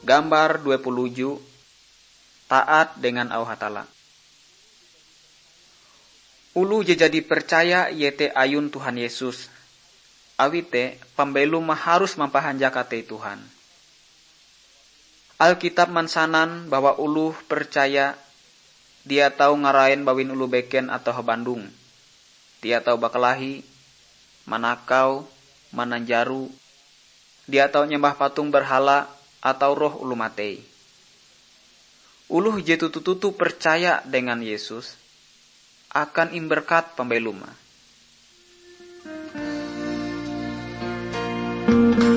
Gambar 27. Taat dengan Allah Ta'ala. Ulu jadi percaya yete ayun Tuhan Yesus. Awite pembelum harus mampahanjakate Tuhan. Alkitab mansanan bahwa ulu percaya dia tahu ngarain bawin ulu beken atau Bandung. Dia tahu bakalahi, manakau, mananjaru. Dia tahu nyembah patung berhala atau roh ulu matei. Uluh je tutu percaya dengan Yesus akan imberkat pembelum.